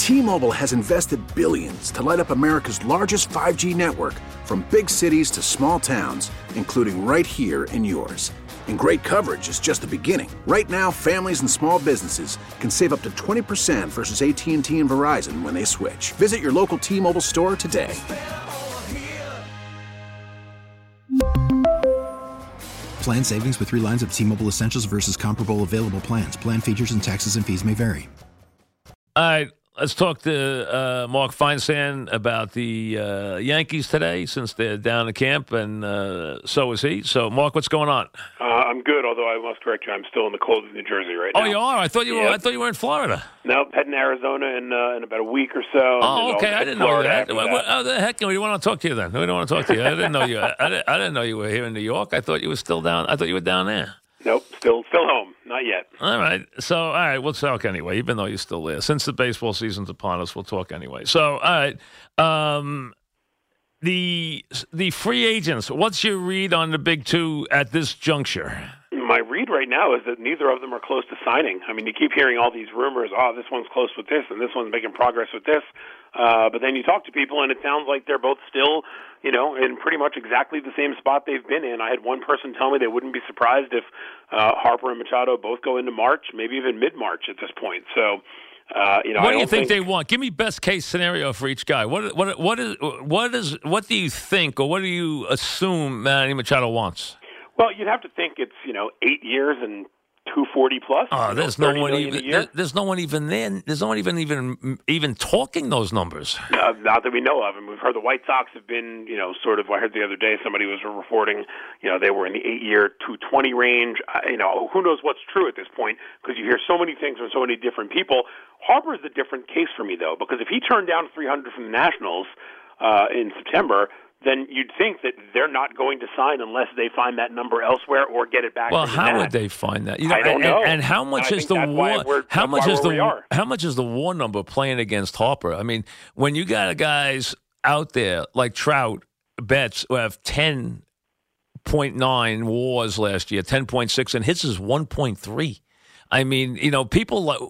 T-Mobile has invested billions to light up America's largest 5G network, from big cities to small towns, including right here in yours. And great coverage is just the beginning. Right now, families and small businesses can save up to 20% versus AT&T and Verizon when they switch. Visit your local T-Mobile store today. Plan savings with 3 lines of T-Mobile Essentials versus comparable available plans. Plan features and taxes and fees may vary. All right, let's talk to Mark Feinsand about the Yankees today, since they're down to camp, and so is he. So, Mark, what's going on? I'm good, although I must correct you. I'm still in the cold of New Jersey right now. Oh, you are? I thought you were. I thought you were in Florida. No, heading to Arizona in about a week or so. Oh, okay. I didn't know that. What the heck? We don't want to talk to you then. We don't want to talk to you. I didn't know you. I didn't know you were here in New York. I thought you were still down. I thought you were down there. Nope, still home. Not yet. All right. So, all right, we'll talk anyway, even though you're still there. Since the baseball season's upon us, we'll talk anyway. So, all right. The free agents, what's your read on the big two at this juncture? My read right now is that neither of them are close to signing. I mean, you keep hearing all these rumors, this one's close with this, and this one's making progress with this. But then you talk to people, and it sounds like they're both still, in pretty much exactly the same spot they've been in. I had one person tell me they wouldn't be surprised if Harper and Machado both go into March, maybe even mid-March at this point. So, what do you think they want? Give me best case scenario for each guy. What do you think, or what do you assume Manny Machado wants? Well, you'd have to think it's 8 years and $240 plus. Oh, there's no one even. There's no one even then. There's no one even talking those numbers. Not that we know of, and we've heard the White Sox have been, sort of. I heard the other day somebody was reporting, they were in the 8-year $220 range. Who knows what's true at this point, because you hear so many things from so many different people. Harper is a different case for me though, because if he turned down $300 from the Nationals in September, then you'd think that they're not going to sign unless they find that number elsewhere or get it back. Well, how would they find that? I don't know. And how much is the war? How much is the war number playing against Harper? I mean, when you got guys out there like Trout, Betts, who have 10.9 wars last year, 10.6, and his is 1.3. I mean, people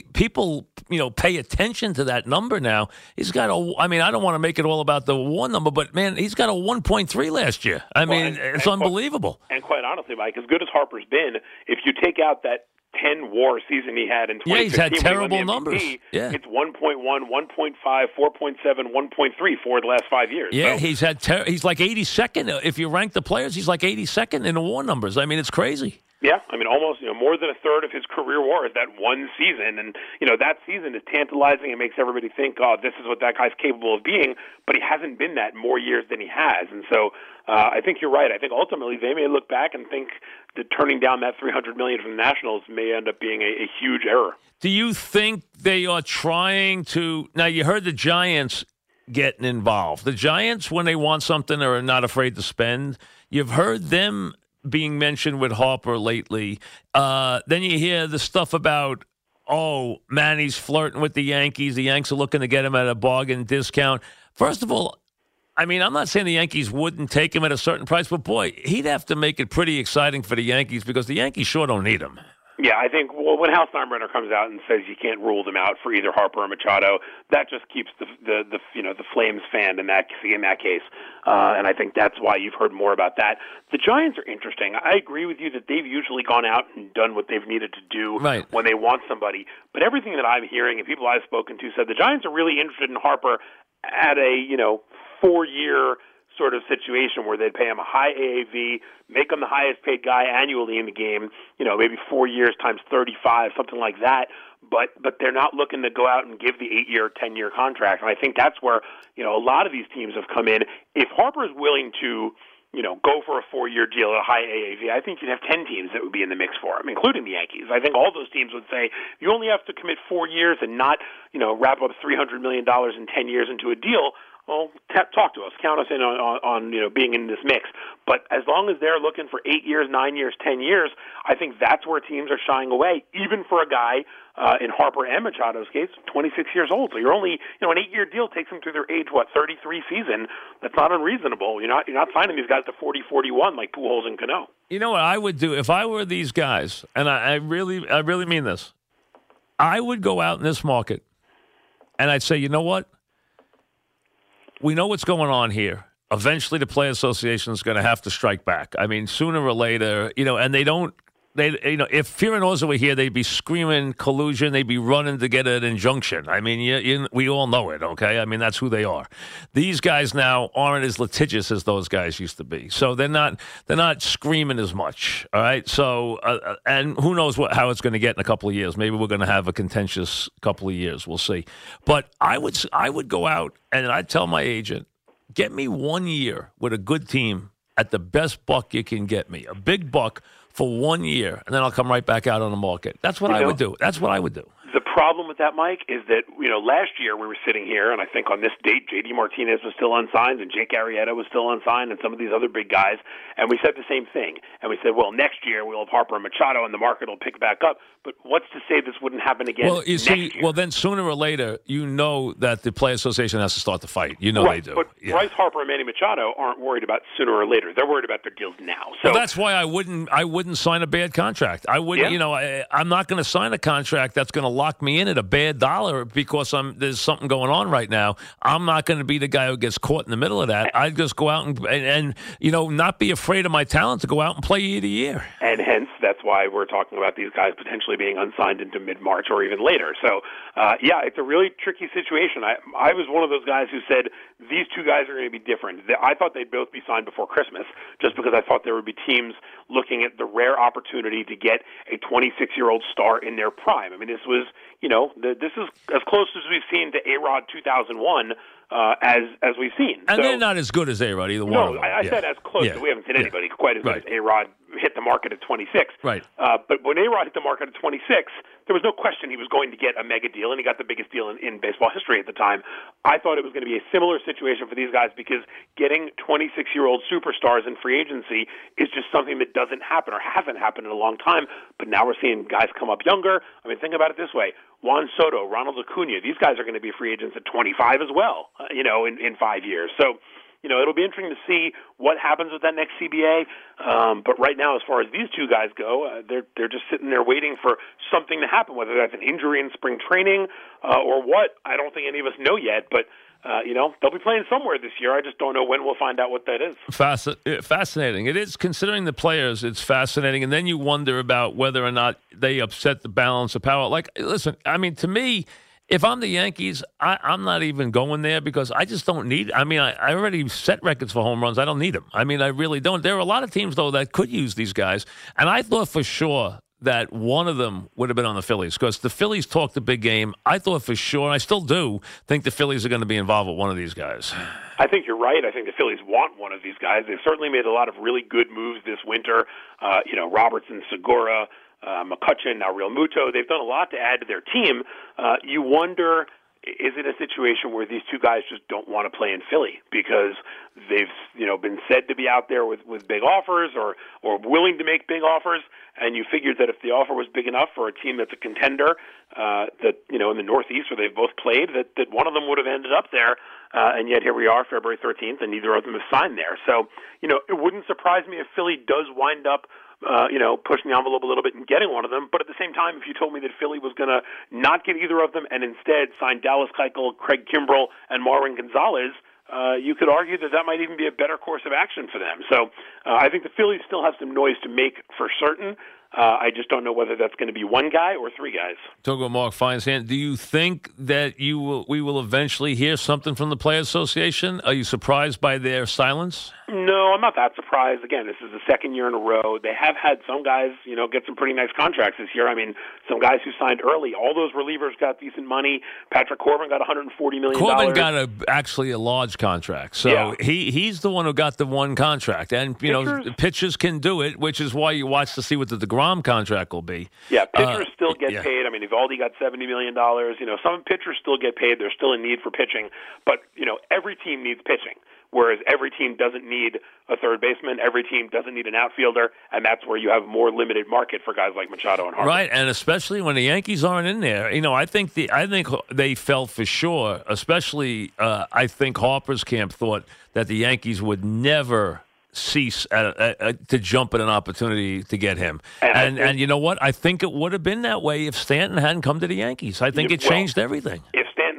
pay attention to that number now. He's got I don't want to make it all about the war number, but man, he's got a 1.3 last year. It's unbelievable. And quite honestly, Mike, as good as Harper's been, if you take out that 10 WAR season he had in 2015, he's had terrible numbers. It's 1.1, 1.5, 4.7, 1.3 for the last 5 years. Yeah, so. He's like 82nd. If you rank the players, he's like 82nd in the WAR numbers. I mean, it's crazy. Yeah, almost more than a third of his career WAR is that one season, and that season is tantalizing and makes everybody think, this is what that guy's capable of being. But he hasn't been that more years than he has, and so I think you're right. I think ultimately they may look back and think that turning down that $300 million from the Nationals may end up being a huge error. Do you think they are trying to? Now you heard the Giants getting involved. The Giants, when they want something, are not afraid to spend. You've heard them being mentioned with Harper lately. Then you hear the stuff about, Manny's flirting with the Yankees. The Yanks are looking to get him at a bargain discount. First of all, I'm not saying the Yankees wouldn't take him at a certain price, but boy, he'd have to make it pretty exciting for the Yankees because the Yankees sure don't need him. Yeah, I think when Hal Steinbrenner comes out and says you can't rule them out for either Harper or Machado, that just keeps the Flames fanned in that case, and I think that's why you've heard more about that. The Giants are interesting. I agree with you that they've usually gone out and done what they've needed to do when they want somebody, but everything that I'm hearing and people I've spoken to said the Giants are really interested in Harper at a 4-year sort of situation where they'd pay him a high AAV, make him the highest paid guy annually in the game, maybe 4 years times 35, something like that. But they're not looking to go out and give the 8-year, 10-year contract. And I think that's where, a lot of these teams have come in. If Harper's willing to, go for a 4-year deal at a high AAV, I think you'd have 10 teams that would be in the mix for him, including the Yankees. I think all those teams would say, you only have to commit 4 years and not, wrap up $300 million in 10 years into a deal. Well, talk to us. Count us in on being in this mix. But as long as they're looking for 8 years, 9 years, 10 years, I think that's where teams are shying away, even for a guy in Harper and Machado's case, 26 years old. So you're only, an 8-year deal takes them through their age, 33 season. That's not unreasonable. You're not signing these guys to 40, 41 like Pujols and Cano. You know what I would do if I were these guys, and I really mean this. I would go out in this market And I'd say, you know what? We know what's going on here. Eventually, the Players Association is going to have to strike back. I mean, sooner or later, and they don't. If Fiorinosa were here, they'd be screaming collusion. They'd be running to get an injunction. I mean, we all know it, okay? I mean, that's who they are. These guys now aren't as litigious as those guys used to be. So they're not screaming as much, all right? So, and who knows how it's going to get in a couple of years. Maybe we're going to have a contentious couple of years. We'll see. But I would go out and I'd tell my agent, get me 1 year with a good team at the best buck you can get me, a big buck for 1 year, and then I'll come right back out on the market. That's what I would do. That's what I would do. The problem with that, Mike, is that, last year we were sitting here, and I think on this date, J.D. Martinez was still unsigned, and Jake Arrieta was still unsigned, and some of these other big guys, and we said the same thing. And we said, well, next year we'll have Harper and Machado, and the market will pick back up. But what's to say this wouldn't happen again next year? Well, then sooner or later, that the Players Association has to start the fight. Right, they do. But Bryce Harper and Manny Machado aren't worried about sooner or later. They're worried about their deals now. So that's why I wouldn't sign a bad contract. I wouldn't. Yeah. I'm not going to sign a contract that's going to lock me in at a bad dollar because there's something going on right now. I'm not going to be the guy who gets caught in the middle of that. I'd just go out and not be afraid of my talent to go out and play year to year. And hence, that's why we're talking about these guys potentially being unsigned into mid-March or even later. So, it's a really tricky situation. I was one of those guys who said these two guys are going to be different. I thought they'd both be signed before Christmas just because I thought there would be teams looking at the rare opportunity to get a 26-year-old star in their prime. I mean, this was, this is as close as we've seen to A-Rod 2001 as we've seen. And they're not as good as A-Rod, either one of them. I said as close. We haven't seen anybody quite as good as A-Rod hit the market at 26. Right. But when A-Rod hit the market at 26, there was no question he was going to get a mega deal, and he got the biggest deal in baseball history at the time. I thought it was going to be a similar situation for these guys because getting 26-year-old superstars in free agency is just something that doesn't happen or hasn't happened in a long time. But now we're seeing guys come up younger. I mean, think about it this way. Juan Soto, Ronald Acuna, these guys are going to be free agents at 25 as well, in 5 years. So, it'll be interesting to see what happens with that next CBA. But right now, as far as these two guys go, they're just sitting there waiting for something to happen, whether that's an injury in spring training or what. I don't think any of us know yet, but they'll be playing somewhere this year. I just don't know when we'll find out what that is. Fascinating. It is, considering the players, it's fascinating. And then you wonder about whether or not they upset the balance of power. Like, listen, I mean, to me, if I'm the Yankees, I'm not even going there because I just don't need – I mean, I already set records for home runs. I don't need them. I mean, I really don't. There are a lot of teams, though, that could use these guys. And I thought for sure that one of them would have been on the Phillies because the Phillies talked a big game. I thought for sure, and I still do, think the Phillies are going to be involved with one of these guys. I think you're right. I think the Phillies want one of these guys. They've certainly made a lot of really good moves this winter. Robertson, Segura, McCutchen, now Real Muto. They've done a lot to add to their team. You wonder, is it a situation where these two guys just don't want to play in Philly because they've been said to be out there with big offers or willing to make big offers, and you figured that if the offer was big enough for a team that's a contender that in the Northeast where they've both played, that one of them would have ended up there, and yet here we are, February 13th, and neither of them have signed there. So it wouldn't surprise me if Philly does wind up pushing the envelope a little bit and getting one of them. But at the same time, if you told me that Philly was going to not get either of them and instead sign Dallas Keuchel, Craig Kimbrell, and Marwin Gonzalez, you could argue that might even be a better course of action for them. So I think the Phillies still have some noise to make for certain. I just don't know whether that's going to be one guy or three guys. Talking about Mark Feinsand, do you think that we will eventually hear something from the Players Association? Are you surprised by their silence? No, I'm not that surprised. Again, this is the second year in a row. They have had some guys, get some pretty nice contracts this year. I mean, some guys who signed early. All those relievers got decent money. Patrick Corbin got $140 million. Corbin got actually a large contract. So he's the one who got the one contract. And, pitchers can do it, which is why you watch to see what the DeGrom contract will be. Yeah, pitchers still get paid. I mean, Evaldi got $70 million. Some pitchers still get paid. There's still a need for pitching. But, every team needs pitching. Whereas every team doesn't need a third baseman, every team doesn't need an outfielder, and that's where you have more limited market for guys like Machado and Harper. Right, and especially when the Yankees aren't in there. I think they felt for sure, especially I think Harper's camp thought that the Yankees would never cease to jump at an opportunity to get him. And you know what? I think it would have been that way if Stanton hadn't come to the Yankees. I think it changed everything. If Stanton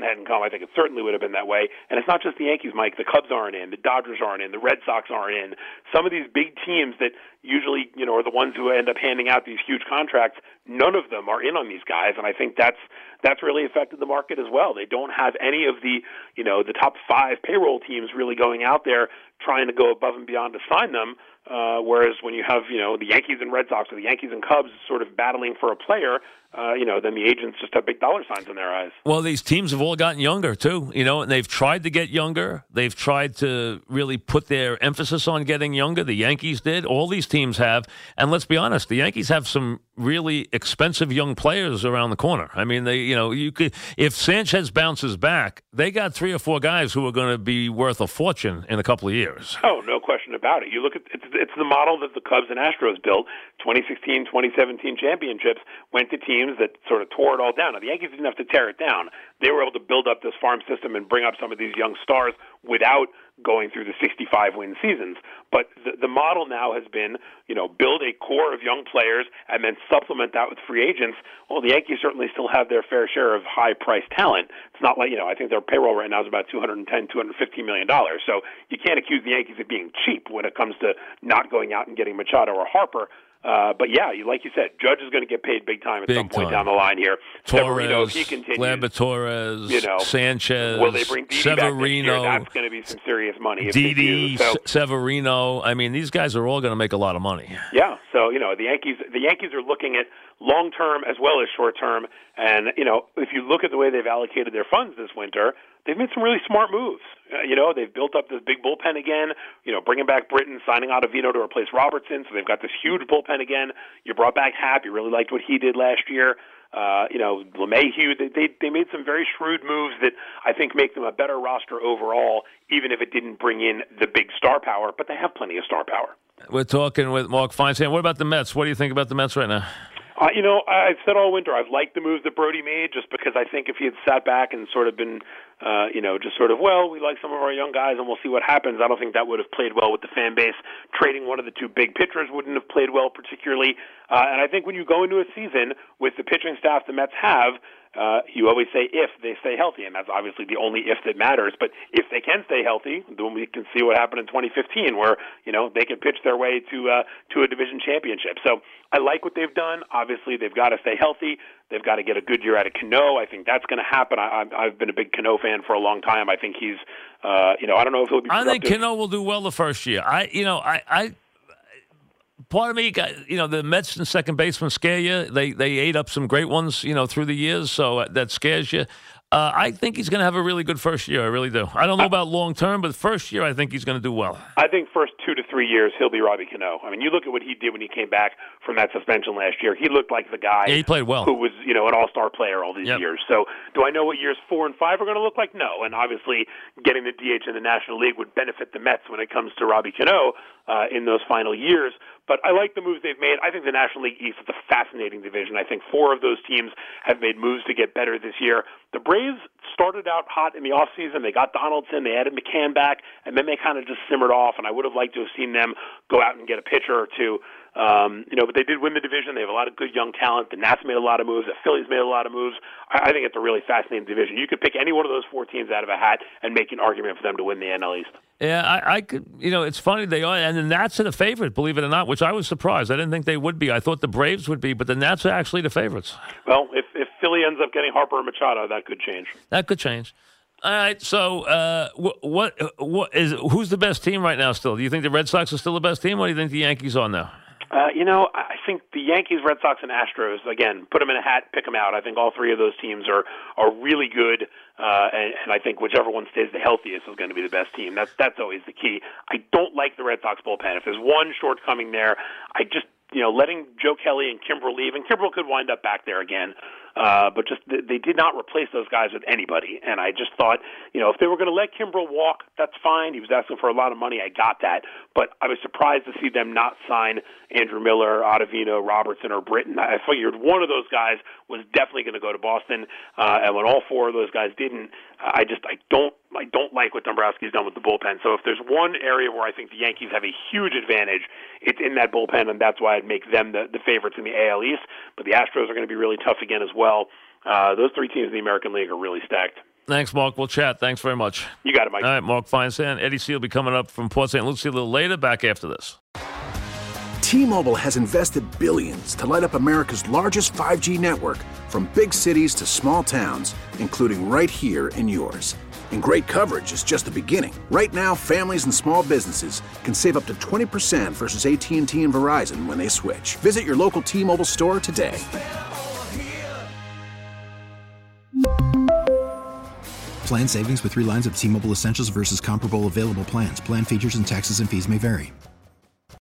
Britton hadn't come, I think it certainly would have been that way. And it's not just the Yankees, Mike. The Cubs aren't in. The Dodgers aren't in. The Red Sox aren't in. Some of these big teams that usually, are the ones who end up handing out these huge contracts, none of them are in on these guys. And I think that's really affected the market as well. They don't have any of the, the top 5 payroll teams really going out there trying to go above and beyond to sign them. Whereas when you have, the Yankees and Red Sox or the Yankees and Cubs sort of battling for a player, then the agents just have big dollar signs in their eyes. Well, these teams have all gotten younger, too, and they've tried to get younger. They've tried to really put their emphasis on getting younger. The Yankees did. All these teams have. And let's be honest, the Yankees have some really expensive young players around the corner. I mean, you could, if Sanchez bounces back, they got 3 or 4 guys who are going to be worth a fortune in a couple of years. Oh, no question about it. You look at it's the model that the Cubs and Astros built. 2016, 2017 championships went to teams that sort of tore it all down. Now, the Yankees didn't have to tear it down. They were able to build up this farm system and bring up some of these young stars without going through the 65-win seasons. But the model now has been, build a core of young players and then supplement that with free agents. Well, the Yankees certainly still have their fair share of high-priced talent. It's not like, I think their payroll right now is about $210, $250 million. So you can't accuse the Yankees of being cheap when it comes to not going out and getting Machado or Harper. But yeah, like you said, Judge is going to get paid big time at some point down the line here. Torres, if he continues, Gleyber Torres, Sanchez, will they bring Didi Severino? Back that's going to be some serious money. Didi, Severino. I mean, these guys are all going to make a lot of money. Yeah, so the Yankees are looking at long term as well as short term, and if you look at the way they've allocated their funds this winter, they've made some really smart moves. They've built up this big bullpen again, bringing back Britton, signing Ottavino to replace Robertson, so they've got this huge bullpen again. You brought back Happ. You really liked what he did last year. LeMahieu, they made some very shrewd moves that I think make them a better roster overall, even if it didn't bring in the big star power, but they have plenty of star power. We're talking with Mark Feinstein. What about the Mets? What do you think about the Mets right now? I've said all winter I've liked the moves that Brody made, just because I think if he had sat back and sort of been, we like some of our young guys and we'll see what happens, I don't think that would have played well with the fan base. Trading one of the 2 big pitchers wouldn't have played well particularly. And I think when you go into a season with the pitching staff the Mets have, you always say if they stay healthy, and that's obviously the only if that matters. But if they can stay healthy, then we can see what happened in 2015, where they can pitch their way to a division championship. So I like what they've done. Obviously, they've got to stay healthy. They've got to get a good year out of Cano. I think that's going to happen. I've been a big Cano fan for a long time. I think he's, I don't know if he'll be. I think Cano will do well the first year. Part of me, the Mets and second baseman scare you. They ate up some great ones, through the years, so that scares you. I think he's going to have a really good first year. I really do. I don't know about long term, but first year I think he's going to do well. I think first 2 to 3 years he'll be Robbie Cano. I mean, you look at what he did when he came back from that suspension last year. He looked like the guy. Yeah, he played well. Who was an all-star player all these years. So do I know what years 4 and 5 are going to look like? No. And obviously getting the DH in the National League would benefit the Mets when it comes to Robbie Cano in those final years. But I like the moves they've made. I think the National League East is a fascinating division. I think 4 of those teams have made moves to get better this year. The Braves started out hot in the offseason. They got Donaldson. They added McCann back, and then they kind of just simmered off, and I would have liked to have seen them go out and get a pitcher or 2. But they did win the division. They have a lot of good young talent. The Nats made a lot of moves. The Phillies made a lot of moves. I think it's a really fascinating division. You could pick any one of those 4 teams out of a hat and make an argument for them to win the NL East. Yeah, I could. It's funny they are, and the Nats are the favorite, believe it or not, which I was surprised. I didn't think they would be. I thought the Braves would be, but the Nats are actually the favorites. Well, if Philly ends up getting Harper and Machado, that could change. That could change. All right. So, who's the best team right now? Still, do you think the Red Sox are still the best team, or do you think the Yankees are now? I think the Yankees, Red Sox, and Astros, again, put them in a hat, pick them out. I think all 3 of those teams are really good, and I think whichever one stays the healthiest is going to be the best team. That's always the key. I don't like the Red Sox bullpen. If there's one shortcoming there, I just letting Joe Kelly and Kimbrel leave, and Kimbrel could wind up back there again. But just they did not replace those guys with anybody. And I just thought, if they were going to let Kimbrel walk, that's fine. He was asking for a lot of money. I got that. But I was surprised to see them not sign Andrew Miller, Ottavino, Robertson, or Britton. I figured one of those guys was definitely going to go to Boston. And when all 4 of those guys didn't, I don't like what Dombrowski's done with the bullpen. So if there's one area where I think the Yankees have a huge advantage, it's in that bullpen, and that's why I'd make them the favorites in the AL East. But the Astros are going to be really tough again as well. Those 3 teams in the American League are really stacked. Thanks, Mark. We'll chat. Thanks very much. You got it, Mike. All right, Mark Feinsand. Eddie C will be coming up from Port St. Lucie a little later. Back after this. T-Mobile has invested billions to light up America's largest 5G network, from big cities to small towns, including right here in yours. And great coverage is just the beginning. Right now, families and small businesses can save up to 20% versus AT&T and Verizon when they switch. Visit your local T-Mobile store today. Plan savings with 3 lines of T-Mobile Essentials versus comparable available plans. Plan features and taxes and fees may vary.